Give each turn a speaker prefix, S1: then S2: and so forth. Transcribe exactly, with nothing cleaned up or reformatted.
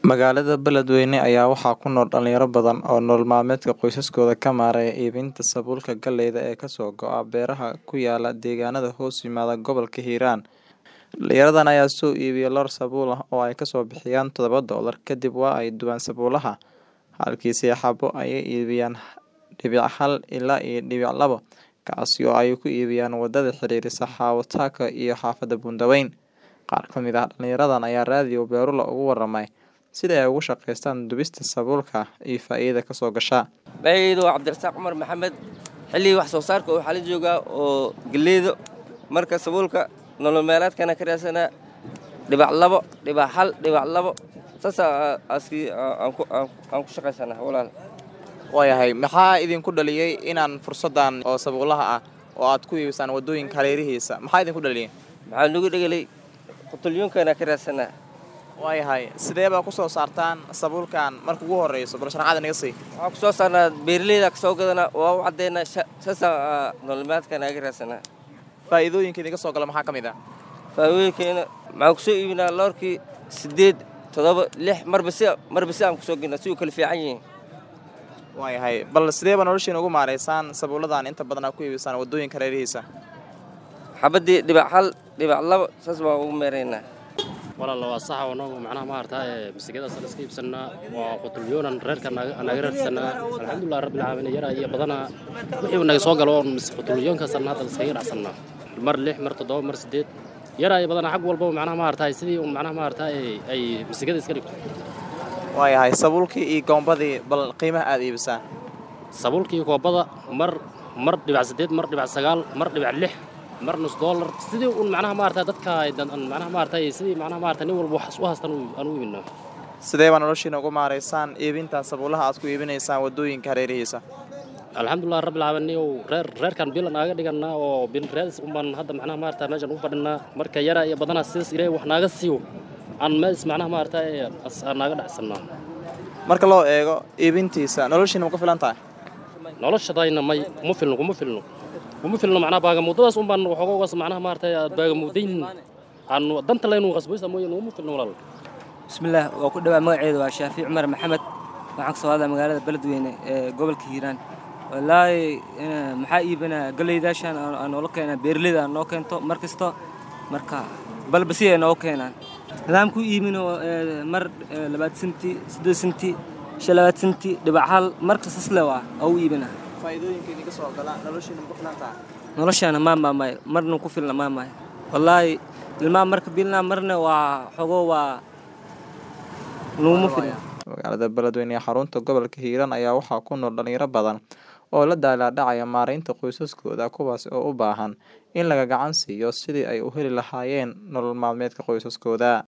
S1: Magaalada Beledweyne ayaa waxaa ku nool dhalinyaro badan oo nolol maalmeedka qoysaskooda ka maareeya iibinta sabuulka galleyda ee kasoo go'a beeraha ku yaala deegaanada hoos yimaada gobolka Hiiraan. Dhalinyaradan ayaa soo iibiya loor sabuul ah oo ay kasoo bixiyaan todoba doolar, kadib waa ay dubaan sabuulaha, halkiisii xabo ayay iibiyaan dhibic hal ilaa iyo dhibic labo, kaasi oo ay ku iibiyaan wadada xiriirisa Xawo-Taako iyo xaafada Buundaweyn. Qaar ka mid ah dhalinyaradan ayaa raadiyo Beerula uga waramay sida ay ugu shaqeystaan dubista sabuulka iyo faa'iidada ka soo gasha.
S2: Magacaydu waa Cabdirasaaq Cumar Maxamed. Xilli wax soo saarka waxaa la joogaa oo galleyda marka sabuulka nolol maalmeedkana ka raadsanaa dhibac labo, dhibac hal, dhibac labo. Saas aski aan ku aan ku shaqeysanaa walaal.
S1: Waayahay, maxaa idinku dhaliyay inaan fursadan oo sabuulaha ah oo aad ku iibisaan wadooyinka hareerihiisa? Maxaa idinku dhaliyay?
S2: Maxaa nagu dhagalay qutulyoonkana ka raadsanaa.
S1: Waayahay, sidee baa ku soo saartaan sabuulkan marka ugu horeyso bal sharaxaad naga sii?
S2: Waxaan ku soo saarnaa beeraleyda ka soo gadana waa u cadeena saas nolol maalmeedkana ka raadsanaa.
S1: Faa'iidooyinka idinka soo gala maxaa ka mid ah?
S2: Faa'iidooyinkeena maxaa ku soo iibinaa loorkii sideed, todoba, lix marba si marba si aan ku soo ginaa si uu kala fiican yihiin.
S1: Waayahay, bal sidee baa noloshiina ugu maareysaan sabuuladan inta badan aad ku iibisaan wadooyinka hareerihiisa?
S2: Xabadii dhibac hal, dhibac labo saas baa ugu meereynaa.
S3: walaal waa sax oo nagu macnaha ma artaa misigada sal iska iibsanaa waa qutulyoonan reerka anaga raadsanaa alxamdulillaah rabbil caalamiin yara iyo badana wixii naga soo galo mis qutulyoonka sanad hadda iska raacsanaa mar lix mar toddoba mar sideed yara iyo badana xaq walba macnaha ma artaa sidii uu macnaha ma artaa ay misigada iska dhigto.
S1: Waayahay, sabuulkii iyo goombadii bal qiimaha aad iibisaan?
S3: sabuulkii koobada mar mar dhibac sideed mar dhibac sagaal mar dhibac lix mar nus dollar sidii uu macnaha ma artaa dadka macnaha ma artaa sidii macnaha ma artaa nin walba wax u haystaan aan u iibino.
S1: Sidee baa noloshiina ugu maareysaan iibinta sabuulaha aad ku iibinaysaan wadooyinka hareerihiisa?
S3: alxamdulillaah rabbil caalamiin reer reerkan bilan aaga dhiganaa oo bil raadis u baan hadda macnaha ma artaa meeshan u fadhinaa marka yara iyo badana sidaas ilaahay wax naaga siiyo aan mees macnaha ma artaa aan naaga dhacsanaa.
S1: Marka loo eego iibintiisa noloshiina ma ku filan tahay?
S3: noloshadayna may kuma filno kuma filno kuma filno macnaha baaga mudadaas un baan waxooga uga macnaha ma artaa baaga mudayn aan danta laynu qasbaysa mooyeen uma filno walaal.
S4: bismillaah waa ku dhawaa magacaydu waa Shaafiic Cumar Maxamed. waxaan ka soo hadlaa magaalada Beledweyne ee gobolka Hiiraan. wallaahi maxaa iibinaa galleydaashan aan nolol keena beeraleyda aan noo keento mar kasto marka balba si ay noo keenaan nidaamku iibino mar labaad senti siddeed senti shalaad senti dhibac hal marka sasle waa oo iibina.
S1: Faa'iidooyinka idinka soo gala noloshiina ma ku filan tahay?
S4: noloshana ma maamay marna ku filna maamay wallaahi ilmaha marka bilna marna waa xogo waa nuuma filna.
S1: Magaalada Beledweyne ee xarunta gobolka Hiiraan ayaa waxaa ku nool dhalinyaro badan oo la daalaa dhacaya maareynta qoysaskooda, kuwaas oo u baahan in laga gacan siiyo sidii ay u heli lahaayeen nolol maalmeedka qoysaskooda.